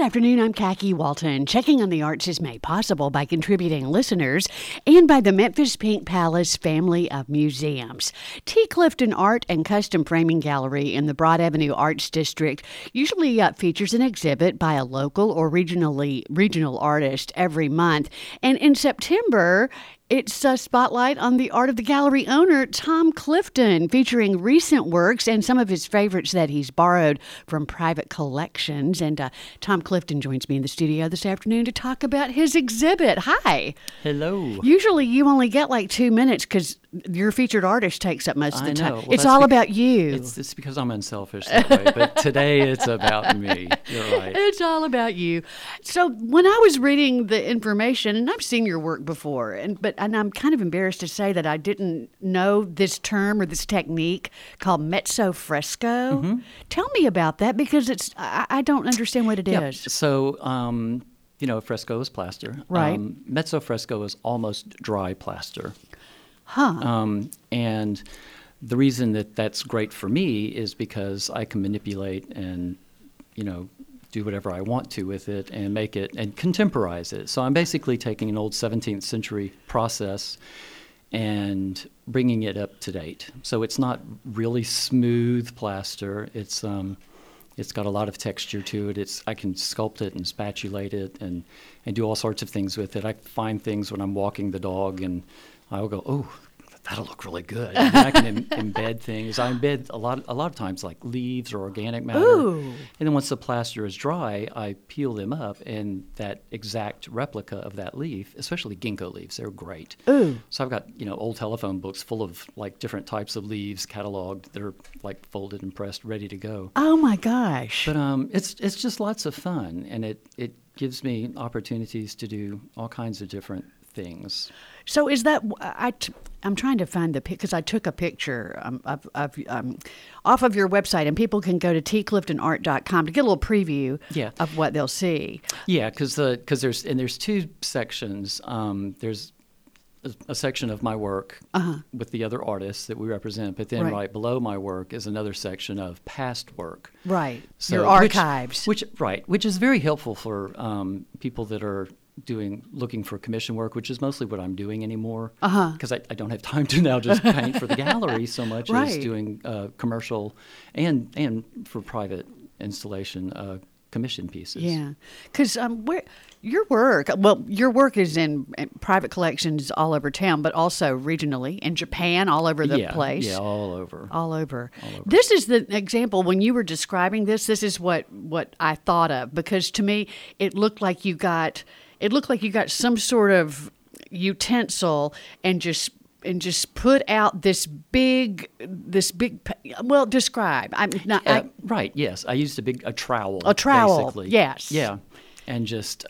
afternoon, I'm Khaki Walton. Checking on the Arts is made possible by contributing listeners and by the Memphis Pink Palace family of museums. T. Clifton Art and Custom Framing Gallery in the Broad Avenue Arts District usually features an exhibit by a local or regional artist every month. And in September, it's a spotlight on the art of the gallery owner, Tom Clifton, featuring recent works and some of his favorites that he's borrowed from private collections. And Tom Clifton joins me in the studio this afternoon to talk about his exhibit. Hi. Hello. Usually you only get like 2 minutes because your featured artist takes up most of the time. Well, it's all about you. It's because I'm unselfish that way, but today it's about me. You're right. It's all about you. So when I was reading the information, and I've seen your work before, and I'm kind of embarrassed to say that I didn't know this term or this technique called mezzo fresco. Mm-hmm. Tell me about that because I don't understand what it is. So, fresco is plaster. Right. Mezzo fresco is almost dry plaster. Huh. And the reason that that's great for me is because I can manipulate and, do whatever I want to with it and make it and contemporize it. So I'm basically taking an old 17th century process and bringing it up to date. So it's not really smooth plaster. It's got a lot of texture to it. I can sculpt it and spatulate it and do all sorts of things with it. I find things when I'm walking the dog and I'll go, oh, that'll look really good. And I can embed things. I embed a lot of times like leaves or organic matter. Ooh. And then once the plaster is dry, I peel them up, and that exact replica of that leaf, especially ginkgo leaves, they're great. Ooh. So I've got old telephone books full of like different types of leaves cataloged that are like folded and pressed, ready to go. Oh my gosh! But it's just lots of fun, and it gives me opportunities to do all kinds of different things. So is that I'm trying to find the pic because I took a picture off of your website, and people can go to tcliftonart.com to get a little preview of what they'll see. Yeah, because there's two sections. There's a section of my work with the other artists that we represent, but then right below my work is another section of past work. Right, so, your archives. Which is very helpful for people that are looking for commission work, which is mostly what I'm doing anymore, because I don't have time to now just paint for the gallery so much as doing commercial and for private installation commission pieces. Yeah, because your work is in private collections all over town, but also regionally in Japan, all over the place. Yeah, all over. All over. This is the example when you were describing this. This is what I thought of, because to me it looked like you got some sort of utensil and just put out this big. Well, describe. Right. Yes, I used a trowel. A trowel. Basically. Yes. Yeah, and just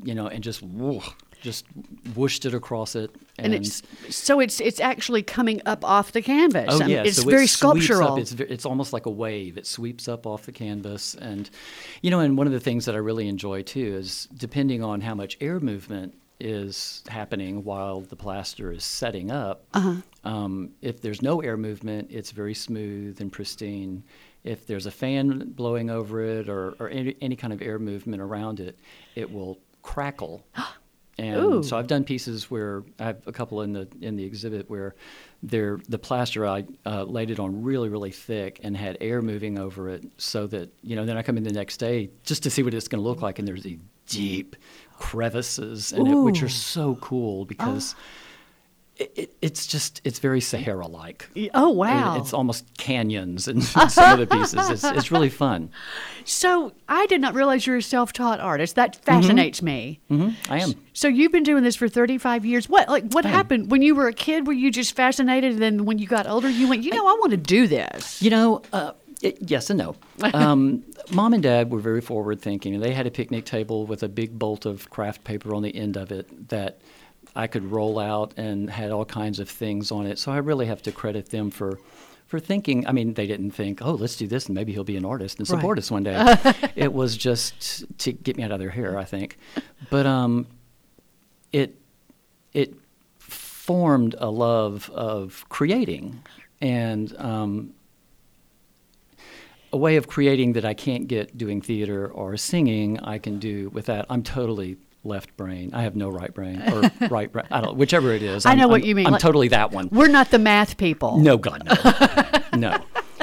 whooshed it across it, and it's actually coming up off the canvas. Oh yeah, it's so very it sculptural. It's almost like a wave. It sweeps up off the canvas, and and one of the things that I really enjoy too is depending on how much air movement is happening while the plaster is setting up. If there's no air movement, it's very smooth and pristine. If there's a fan blowing over it or any kind of air movement around it, it will crackle. And so I've done pieces where I have a couple in the exhibit where the plaster I laid it on really, really thick and had air moving over it, so that then I come in the next day just to see what it's going to look like, and there's these deep crevices in it, which are so cool because it's very Sahara-like. Oh wow! It's almost canyons in some of the pieces. It's really fun. So I did not realize you're a self-taught artist. That fascinates me. Mm-hmm. I am. So you've been doing this for 35 years. What happened when you were a kid? Were you just fascinated, and then when you got older, you went, I want to do this? Yes and no. Mom and Dad were very forward-thinking, and they had a picnic table with a big bolt of craft paper on the end of it that I could roll out and had all kinds of things on it. So I really have to credit them for thinking. I mean, they didn't think, oh, let's do this and maybe he'll be an artist and support us one day. It was just to get me out of their hair, I think. But it formed a love of creating. And a way of creating that I can't get doing theater or singing, I can do with that. I'm totally left brain. I have no right brain or right brain. I don't, whichever it is. I know what you mean. I'm totally that one. We're not the math people. No, God, no. No.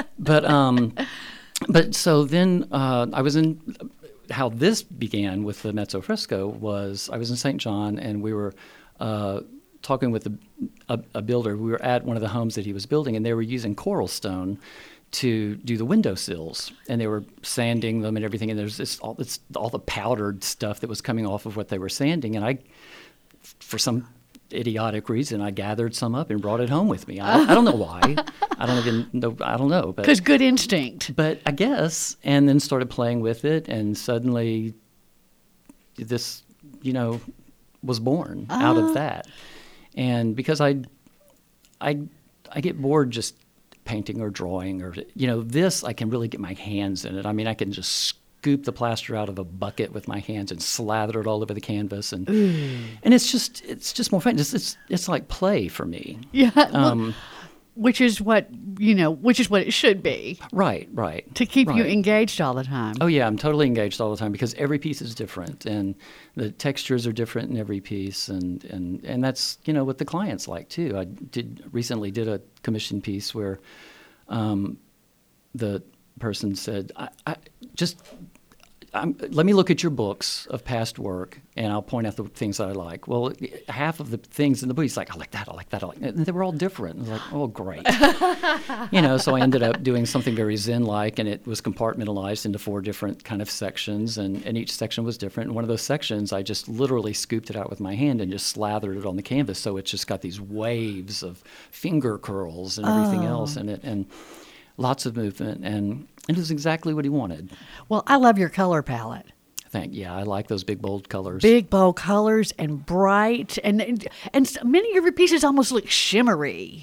But so then I was in, how this began with the Mezzo Fresco was I was in St. John, and we were talking with a builder. We were at one of the homes that he was building, and they were using coral stone to do the windowsills, and they were sanding them and everything. And there's all the powdered stuff that was coming off of what they were sanding. And I, for some idiotic reason, I gathered some up and brought it home with me. I don't know why. I don't even know. I don't know. Because good instinct. But I guess, and then started playing with it, and suddenly this, was born out of that. And because I get bored just painting or drawing or, this, I can really get my hands in it. I mean, I can just scoop the plaster out of a bucket with my hands and slather it all over the canvas. And it's just more fun. It's like play for me. Yeah. Which is what it should be. Right. To keep you engaged all the time. Oh, yeah, I'm totally engaged all the time because every piece is different and the textures are different in every piece. And that's, what the clients like, too. I recently did a commission piece where the person said, let me look at your books of past work, and I'll point out the things that I like. Well, half of the things in the book, he's like, I like that. And they were all different. And I was like, oh, great. So I ended up doing something very Zen-like, and it was compartmentalized into 4 different kind of sections, and each section was different. And one of those sections, I just literally scooped it out with my hand and just slathered it on the canvas, so it's just got these waves of finger curls and everything else in it, and lots of movement, and it was exactly what he wanted. Well, I love your color palette. Yeah, I like those big, bold colors. Big, bold colors and bright, and many of your pieces almost look shimmery,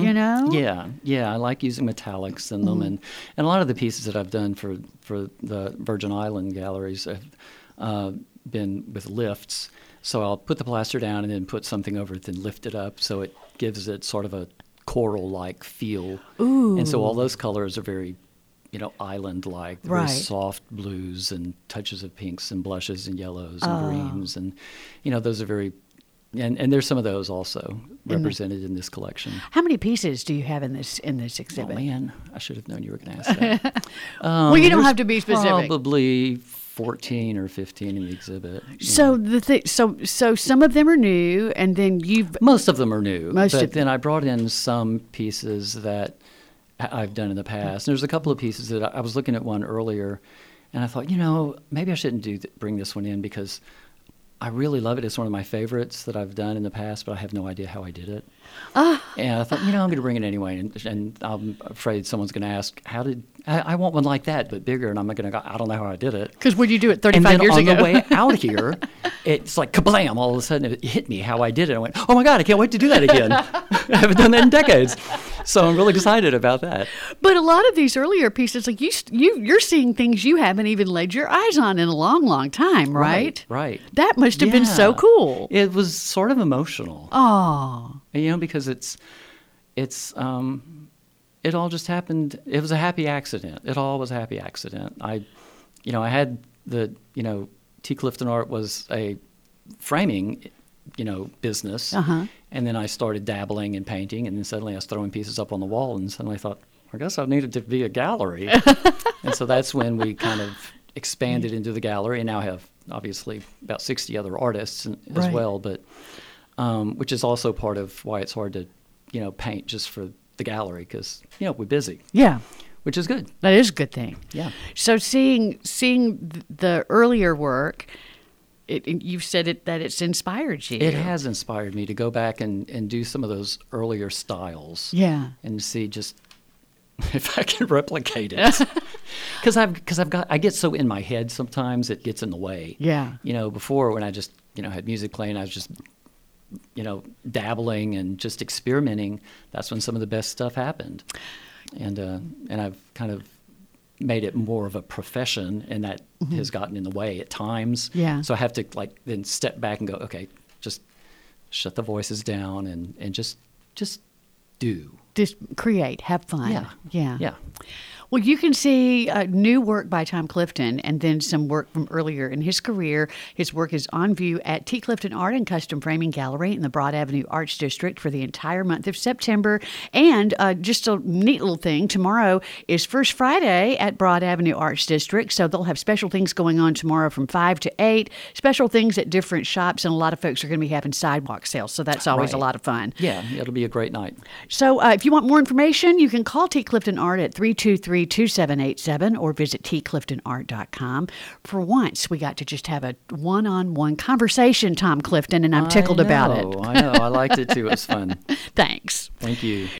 Yeah, I like using metallics in them, and a lot of the pieces that I've done for the Virgin Island galleries have been with lifts. So I'll put the plaster down and then put something over it, then lift it up, so it gives it sort of a coral-like feel. Ooh. And so all those colors are very, island-like, very soft blues and touches of pinks and blushes and yellows and greens. And, those are very, and there's some of those also represented in this collection. How many pieces do you have in this exhibit? Oh, man, I should have known you were going to ask that. Well, you don't have to be specific. Probably 14 or 15 in the exhibit. So so some of them are new, and then most of them are new. But then I brought in some pieces that I've done in the past. And there's a couple of pieces that I was looking at one earlier, and I thought, maybe I shouldn't bring this one in because I really love it. It's one of my favorites that I've done in the past, but I have no idea how I did it. And I thought, I'm going to bring it anyway. And I'm afraid someone's going to ask, I want one like that, but bigger. And I'm going to go, I don't know how I did it. Because would you do it 35 years ago? And then on the way out here, it's like kablam, all of a sudden it hit me how I did it. I went, oh my God, I can't wait to do that again. I haven't done that in decades. So I'm really excited about that. But a lot of these earlier pieces, like you're seeing things you haven't even laid your eyes on in a long, long time, right? Right. That must have been so cool. It was sort of emotional. Oh. Because it's it all just happened. It was a happy accident. It all was a happy accident. I had T. Clifton Art was a framing, business. Uh-huh. And then I started dabbling in painting, and then suddenly I was throwing pieces up on the wall, and suddenly I thought, I guess I needed to be a gallery. And so that's when we kind of expanded into the gallery, and now have obviously about 60 other artists as well, but which is also part of why it's hard to, paint just for the gallery because, we're busy. Yeah. Which is good. That is a good thing. Yeah. So seeing the earlier work, you've said that it's inspired you. It has inspired me to go back and do some of those earlier styles. Yeah. And see just if I can replicate it. Because I get so in my head sometimes it gets in the way. Yeah. Before when I just, had music playing, I was just, dabbling and just experimenting. That's when some of the best stuff happened. And I've kind of made it more of a profession, and that has gotten in the way at times. Yeah. So I have to then step back and go, okay, just shut the voices down and just do. just create, have fun. Yeah. Well, you can see new work by Tom Clifton and then some work from earlier in his career. His work is on view at T. Clifton Art and Custom Framing Gallery in the Broad Avenue Arts District for the entire month of September. And just a neat little thing, tomorrow is First Friday at Broad Avenue Arts District, so they'll have special things going on tomorrow from 5 to 8, special things at different shops, and a lot of folks are going to be having sidewalk sales, so that's always a lot of fun. Yeah, it'll be a great night. So if you want more information, you can call T. Clifton Art at 323-2787 or visit tcliftonart.com. For once, we got to just have a one-on-one conversation, Tom Clifton, and I'm tickled about it. I know. I liked it too. It was fun. Thanks. Thank you.